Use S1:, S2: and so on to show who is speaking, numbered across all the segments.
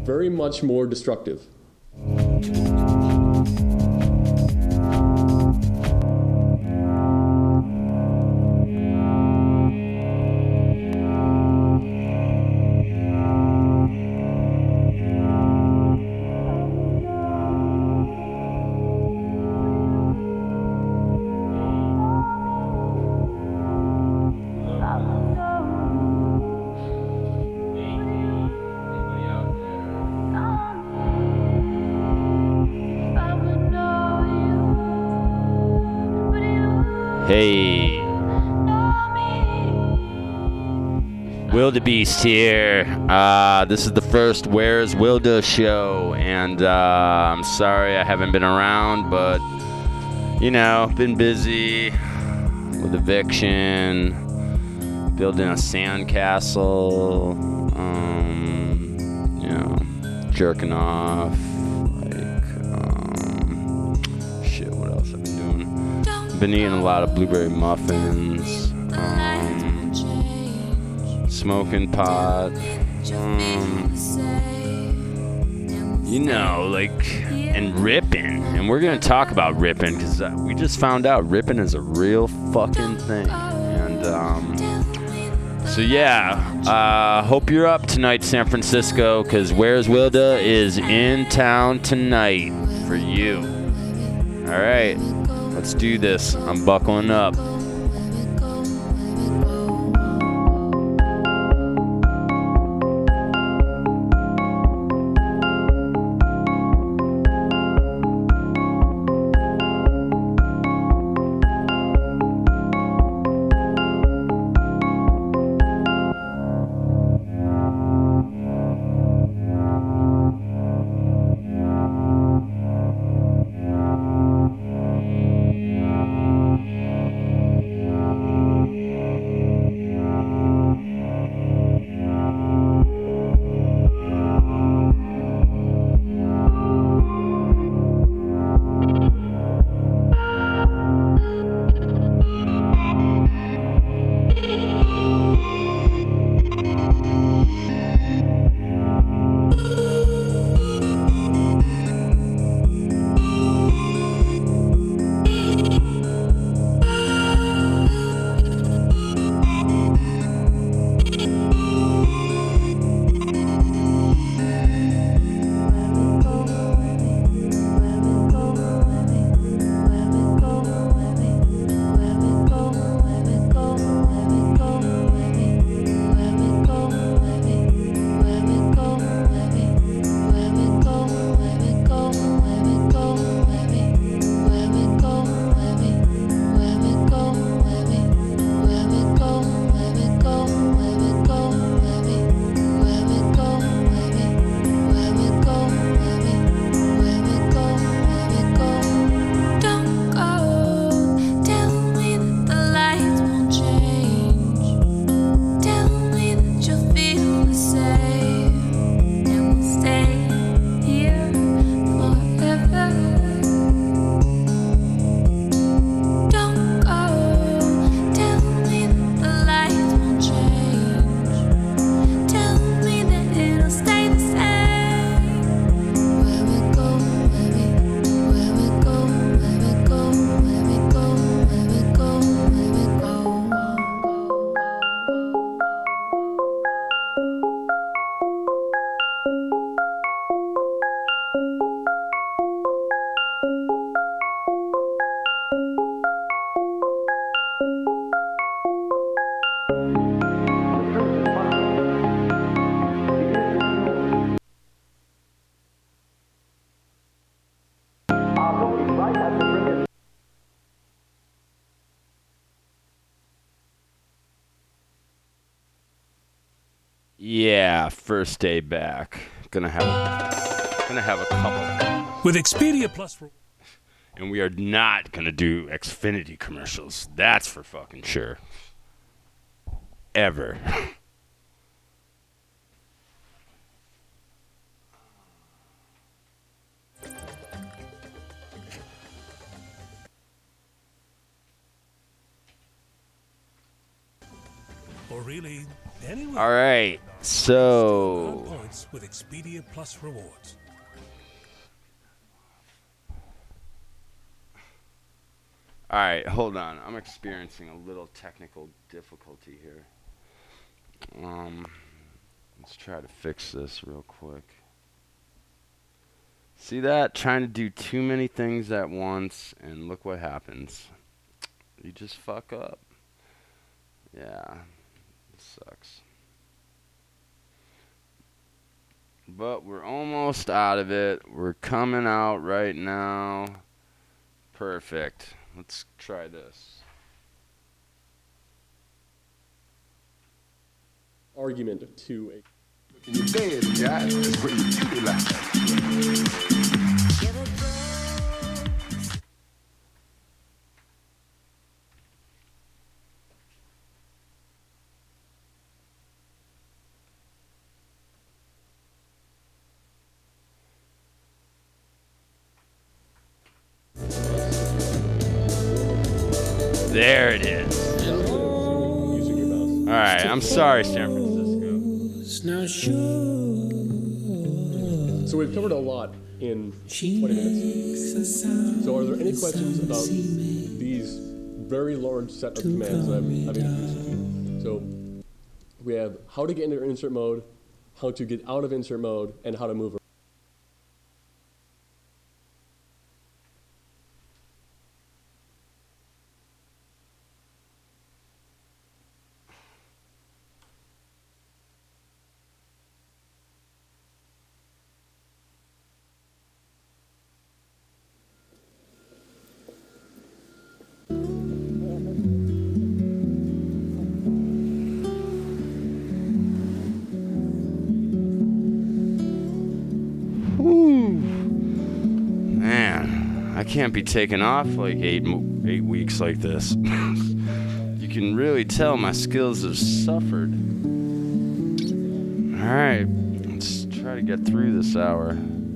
S1: very much more destructive.
S2: Hey, Wildebeest here. This is the first Where's Wilda show, and I'm sorry I haven't been around, but you know, been busy with eviction, building a sandcastle, you know, jerking off, shit. What else I've been doing? Been eating a lot of blueberry muffins, smoking pot, you know, like, and ripping. And we're gonna talk about ripping because we just found out ripping is a real fucking thing. And so yeah, hope you're up tonight, San Francisco, because Where's Wilda is in town tonight for you. All right. Let's do this. I'm buckling up. Yeah, first day back. Gonna have a couple.
S3: With Expedia Plus.
S2: And we are not gonna do Xfinity commercials. That's for fucking sure. Ever.
S1: or really anywhere.
S2: All right, so
S1: Points with Expedia Plus rewards.
S2: all right, hold on. I'm experiencing a little technical difficulty here. Let's try to fix this real quick. See that? Trying to do too many things at once, and look what happens. You just fuck up. Yeah, it sucks. But we're almost out of it. We're coming out right now. Perfect. Let's try this.
S3: Argument to a.
S4: In your bed, guys, that's where your beauty lies.
S2: There it is.
S3: Using your mouse.
S2: All right, I'm sorry, San Francisco.
S3: So we've covered a lot in 20 minutes. So are there any questions about these very large set of commands that I've introduced? So we have how to get into insert mode, how to get out of insert mode, and how to move around.
S2: Man, I can't be taken off like 8 weeks like this. You can really tell my skills have suffered. All right, let's try to get through this hour.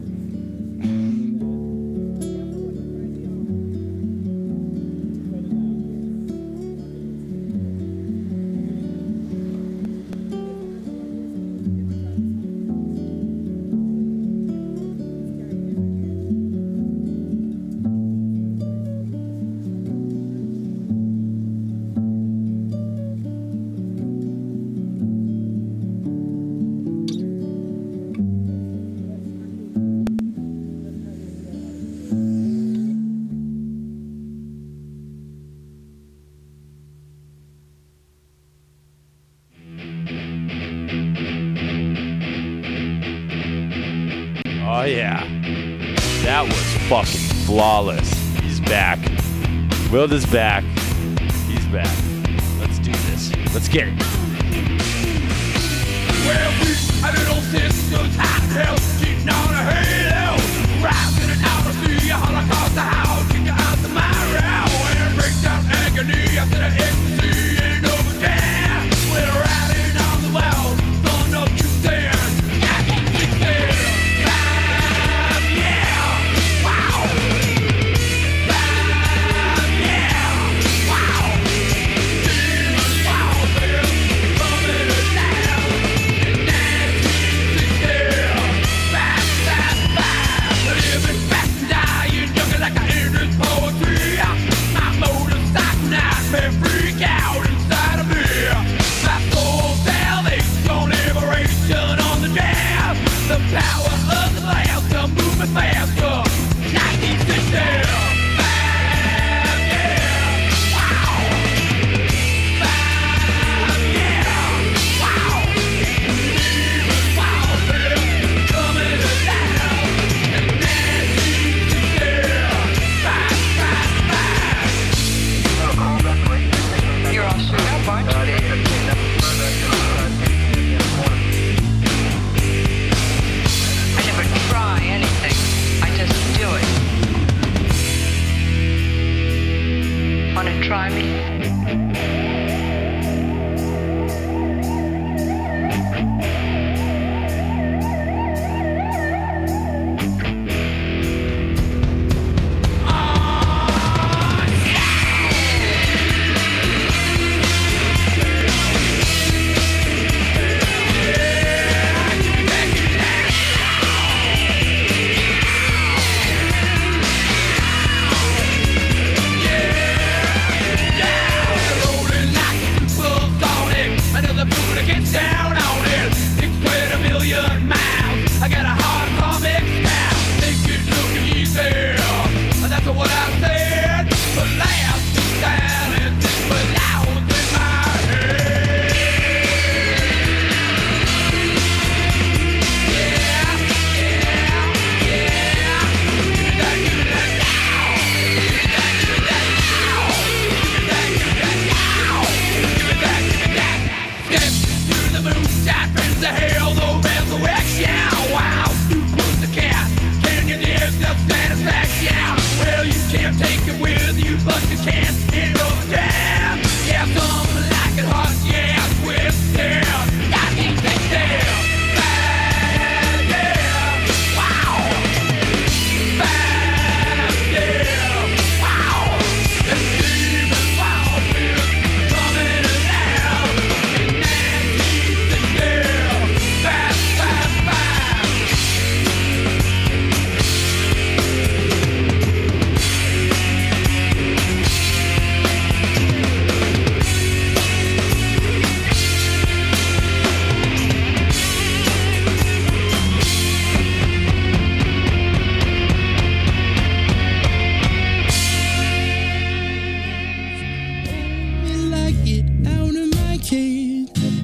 S2: Oh yeah, that was fucking flawless. He's back. Wild is back. He's back. Let's do this. Let's get it.
S5: Well, we had it all systems, hot hell, cheating on a halo. Rising and out of the Holocaust, the house, kick out the Myra. And break down agony after the ecstasy and overcame. We're riding on the well, throwing up to stand. Got to be there. Bam, yeah, wow. Bam, yeah, wow. Demons, wow, man, coming us down. And that's there. Bam, bam, bam. Living fast and dying, young like I ended poetry. My motorcycle nightmare freak out.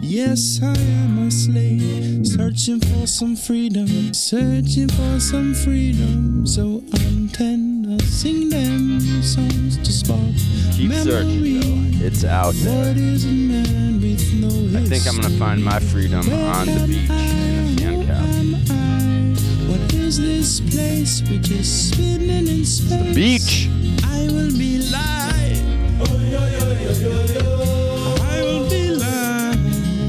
S6: Yes, I am a slave, searching for some freedom, so I'm tend to sing them songs to spark
S2: Keep searching, though. It's out there.
S6: What is a man with no
S2: I think I'm gonna find my freedom on the beach in a fan cast.
S6: What is this place we're just spinning in space?
S2: The beach.
S6: I will be live. I will be live.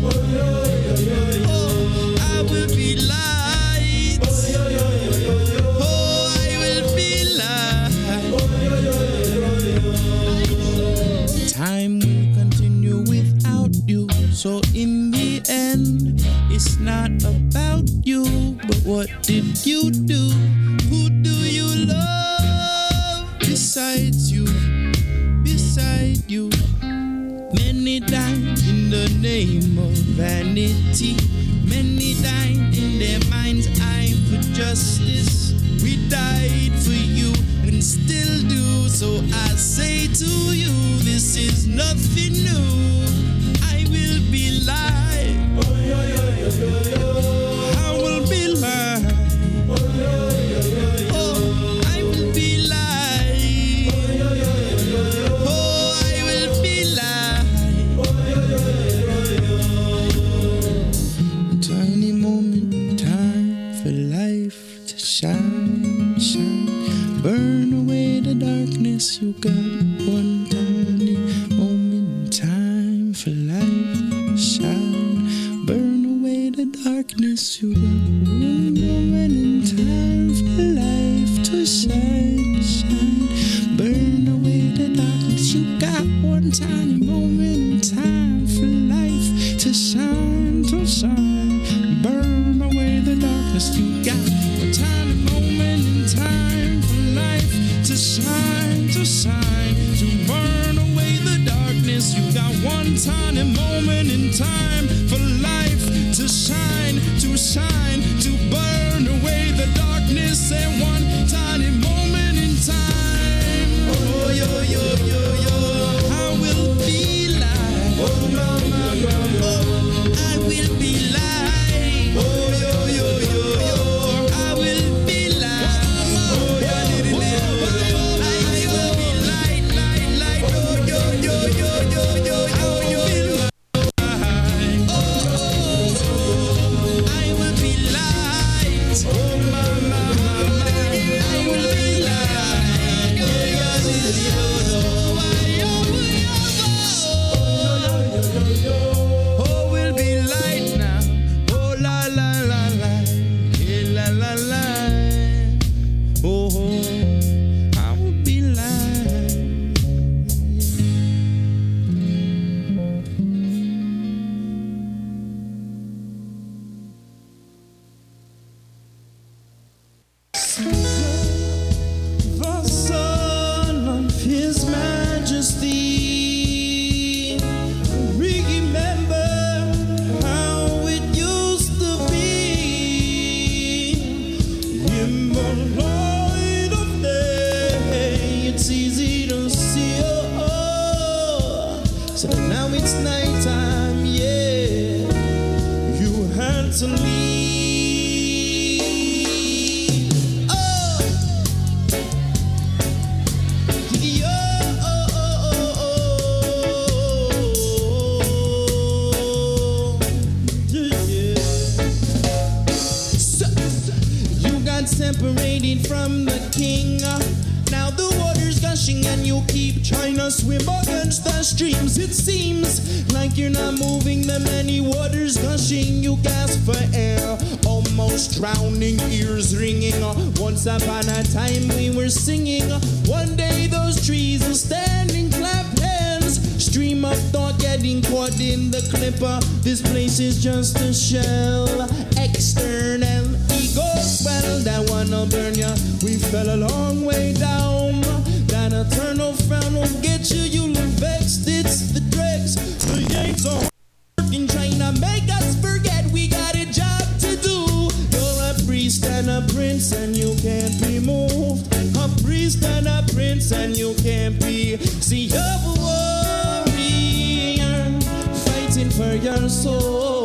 S6: I will be light. Oh, I will be light. Time will continue without you. So in the end, it's not about you, but what did you do? Who do you love besides you? Beside you, many died in the name of vanity. Many died in their mind's eye for justice. We died for you and still do. So I say to you, this is nothing new. I will be live. I will be live. Oh, I will be live. Oh, I will be live. Tiny moment, time for life to shine, shine. Burn away the darkness. You got one tiny moment, time for life to shine. Burn away the darkness. You got one moment in time for life to shine, shine. Burn away the darkness. You got one tiny moment in time for life to shine, to shine. Burn away the darkness. You got one tiny moment in time for life to shine, to shine. To burn away the darkness. You got one tiny moment in time for life to shine, to shine. To burn away the darkness. And one tiny moment in time. Oh, yo, yo, yo, yo. I will be live. Oh, mama, oh, I will be live. Oh, yo, yo, yo, yo. I will be live. Oh, yeah, I will be light, light, light. Oh, yo, yo, yo, yo, yo, yo. I will be live. Oh, I will be light. Oh, mama, I will be light. Oh, yeah, oh, we'll be light now. Oh, la, la, la, la. Yeah, la, la, la. Oh, I will be light. The Son of His Majesty, remember how it used to be. In the light of day, it's easy to see. So now it's nighttime, yeah. You had to leave. Separated from the king. Now the water's gushing and you keep trying to swim against the streams. It seems like you're not moving. The many waters gushing, you gasp for air, almost drowning, ears ringing. Once upon a time we were singing. One day those trees are standing, clap hands. Stream of thought getting caught in the clipper. This place is just a shell, external ego. Well, that wanna burn ya. We fell a long way down. That eternal frown won't get you. You look vexed. It's the dregs. The Yanks are working, trying to make us forget we got a job to do. You're a priest and a prince, and you can't be moved. A priest and a prince, and you can't be. See, you're a warrior, fighting for your soul.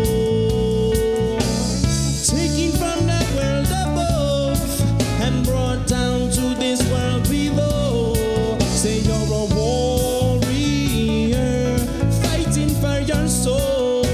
S6: Taken from the world above and brought down to this world below. Say you're a warrior fighting for your soul.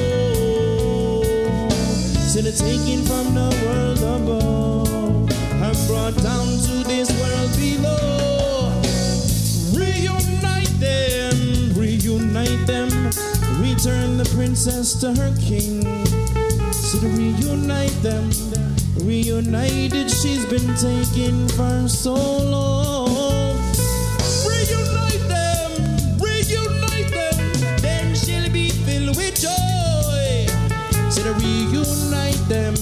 S6: Say they're taken from the world above and brought down to this world below. Reunite them, return the princess to her king. So to reunite them, reunited, she's been taken for so long. Reunite them, then she'll be filled with joy. So to reunite them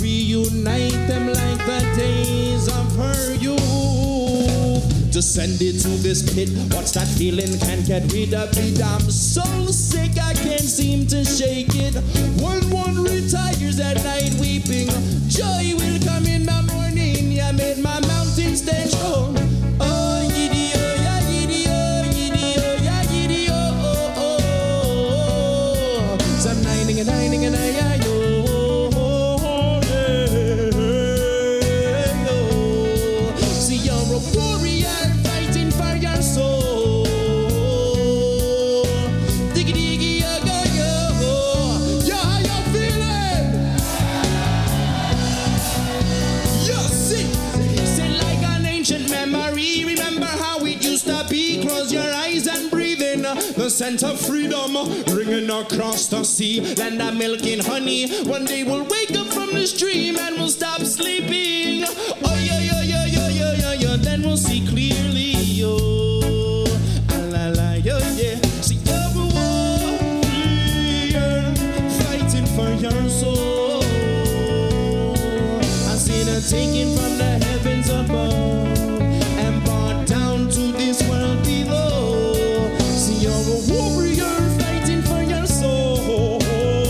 S6: like the days of her youth. Descended to this pit, what's that feeling? Can't get rid of it. I'm so sick, I can't seem to shake it. When one retires at night weeping, joy will come in the morning. You made my mountain stand strong. Oh, giddy, oh, yeah, giddy, oh, giddy, oh, yeah, giddy, oh, oh, oh. Some nining and nining and I, oh. The scent of freedom ringing across the sea, land of milk and honey. One day we'll wake up from this dream and we'll stop sleeping. Oh yeah, yeah, yeah, yeah, yeah, yeah, yeah. Then we'll see clearly. Oh, la la, yeah, yeah. See you're a warrior fighting for your soul. I see her taken from the heavens above and brought down to this world below. You're a warrior fighting for your soul.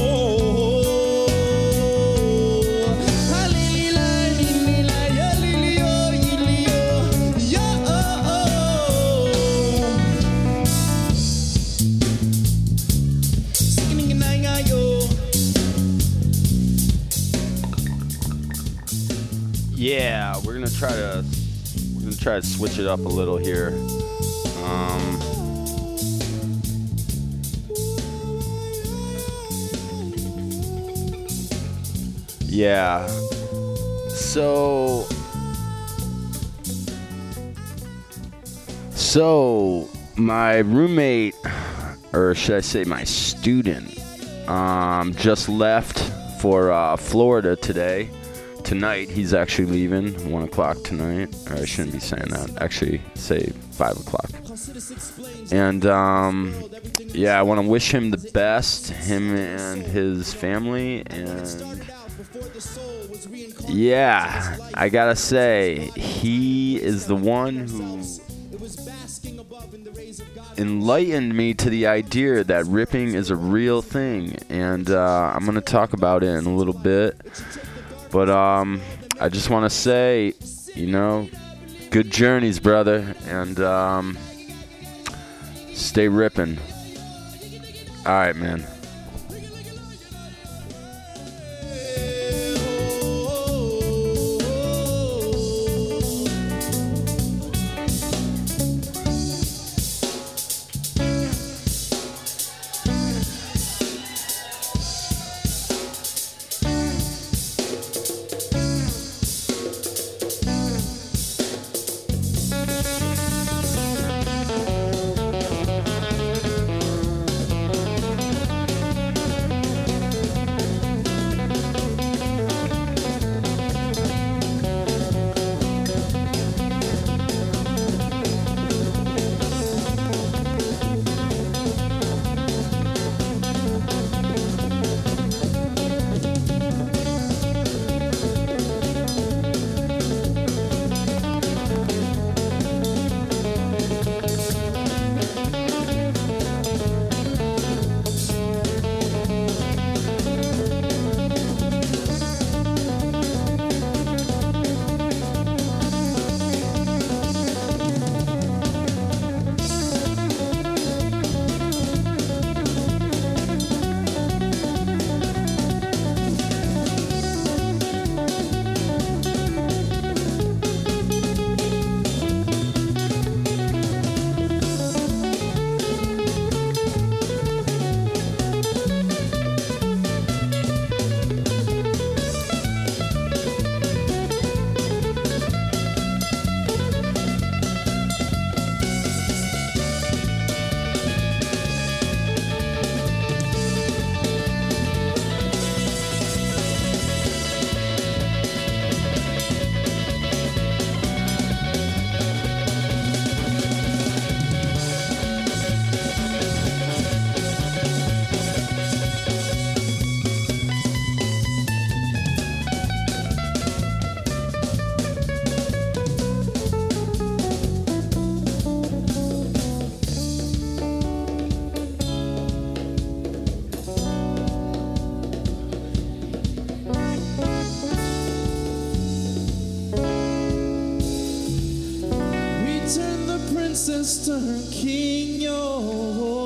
S2: Yeah, we're gonna try to switch it up a little here. Yeah. So my roommate, or should I say my student, just left for Florida tonight. He's actually leaving 1 o'clock tonight. Or I shouldn't be saying that. Actually, say 5 o'clock. And yeah, I want to wish him the best, him and his family. And yeah, I gotta say, he is the one who enlightened me to the idea that ripping is a real thing, and I'm gonna talk about it in a little bit. But I just want to say, good journeys, brother, and stay ripping. All right, man.
S6: Western King, yo.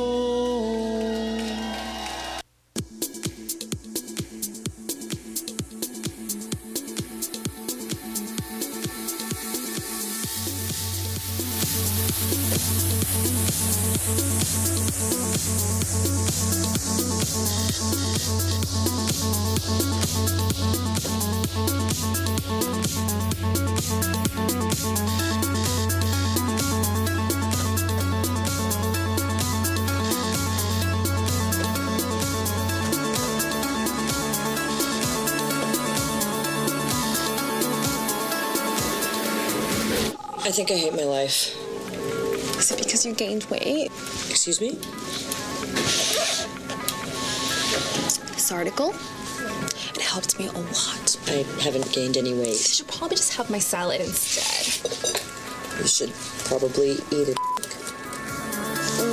S7: I think I hate my life.
S8: Is it because you gained weight?
S7: Excuse me?
S8: This article, it helped me a lot.
S7: I haven't gained any
S8: You
S7: weight.
S8: should probably just have my salad instead.
S7: You should probably eat it.
S9: Do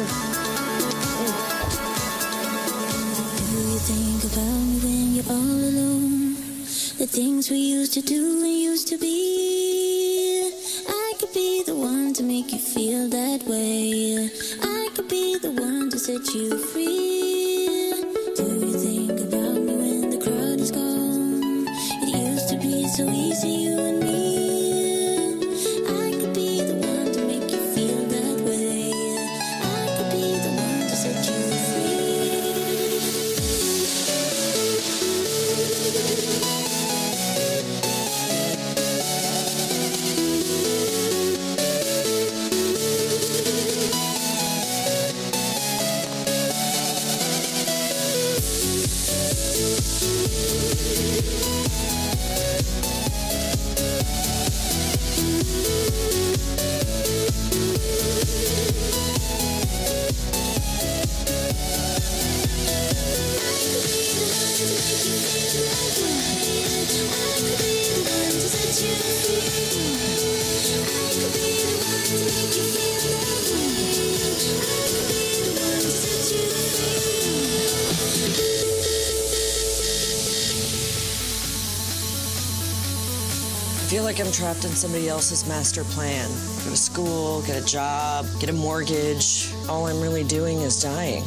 S9: you think about me when you're all alone? The things we used to do and used to be. I could be the one to make you feel that way. I could be the one to set you free. Do you think about me when the crowd is gone? It used to be so easy, you and me. I could be the one to make you feel that way. I could be the one to set you free.
S7: I feel like I'm trapped in somebody else's master plan. Go to school, get a job, get a mortgage. All I'm really doing is dying.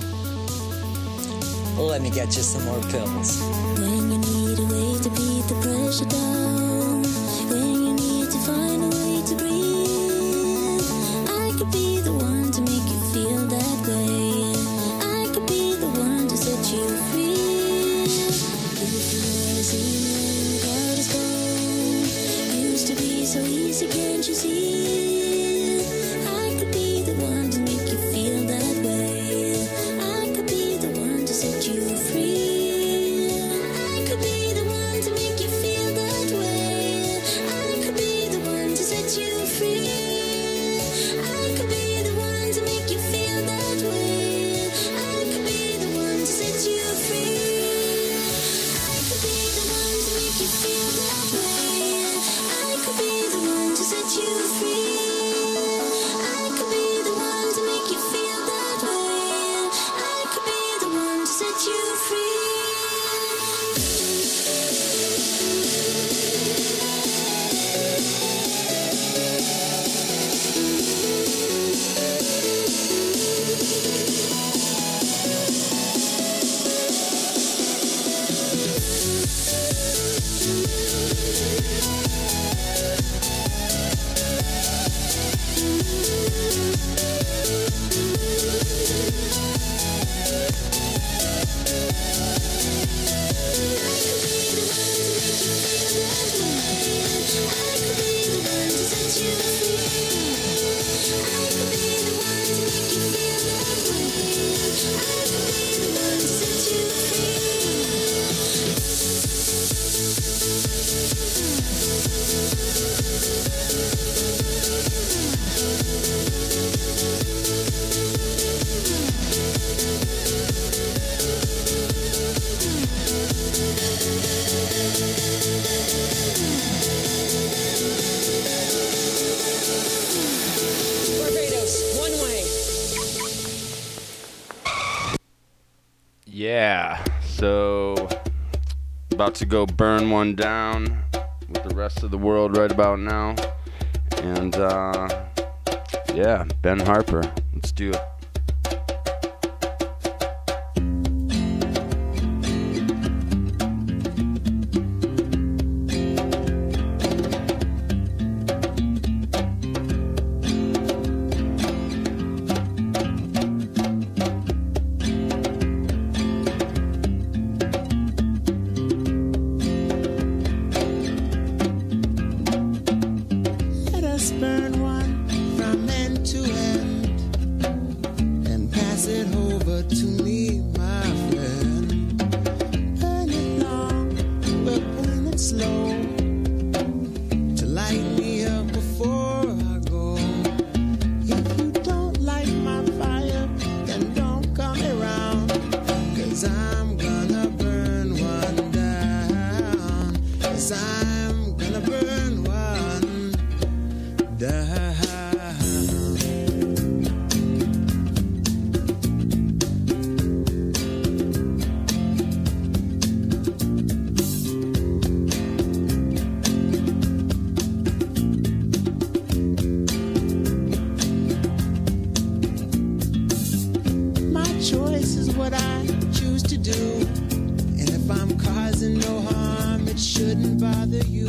S7: Let me get you some more pills.
S9: When you need a way to beat the pressure down, when you need to find a way to breathe, I could be the one to make you feel that way. I could be the one to set you free. If you wanna see me when the crowd is gone, used to be so easy, can't you see? I could be the one to make you feel that way. I could be the one to set you free. I could be the one to make you feel that way. I could be the one to set you free. I could be the one to make you feel that way. I could be the one to set you free. I could be the one to make you feel that way. I could be the one to set you free. I could be the one to make you feel that way. I could be the one to set you free.
S7: Barbados, one way.
S2: Yeah, so about to go burn one down with the rest of the world right about now. And Yeah, Ben Harper. Let's do it.
S6: Let us burn one from end to end and pass it over to me, my friend. Burn it long, we'll burn it slow to light me up before I go. If you don't like my fire, then don't come around, 'cause I'm gonna burn one down. 'Cause I'm gonna burn one down. My choice is what I choose to do, and if I'm causing no harm, it shouldn't bother you.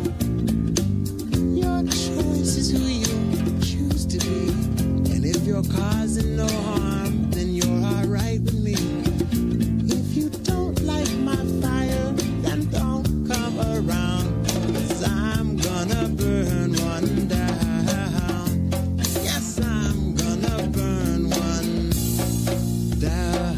S6: Your choice is who you choose to be, and if you're causing no harm, then you're alright with me. If you don't like my fire, then don't come around, 'cause I'm gonna burn one down. Yes, I'm gonna burn one down.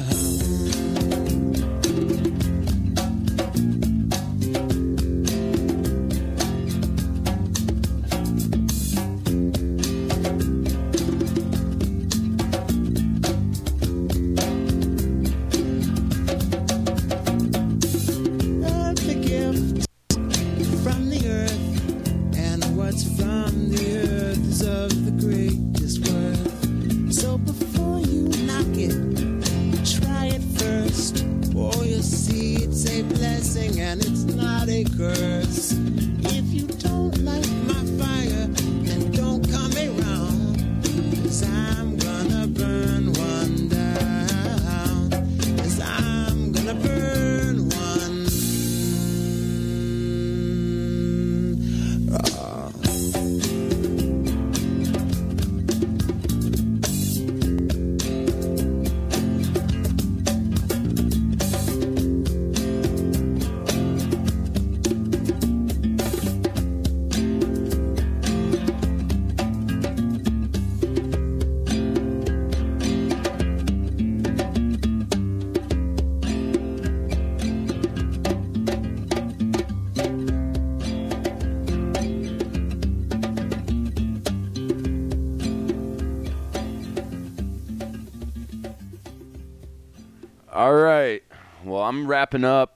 S6: Earth a gift from the earth, and what's from the earth is of the greatest worth. So before you knock it, try it first. Oh, you see, it's a blessing and it's not a curse. If you don't like my fire, then don't come around, 'cause I'm gonna burn one down. 'Cause I'm gonna burn one.
S2: All right. Well, I'm wrapping up.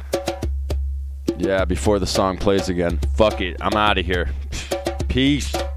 S2: Yeah, before the song plays again. Fuck it. I'm out of here. Peace.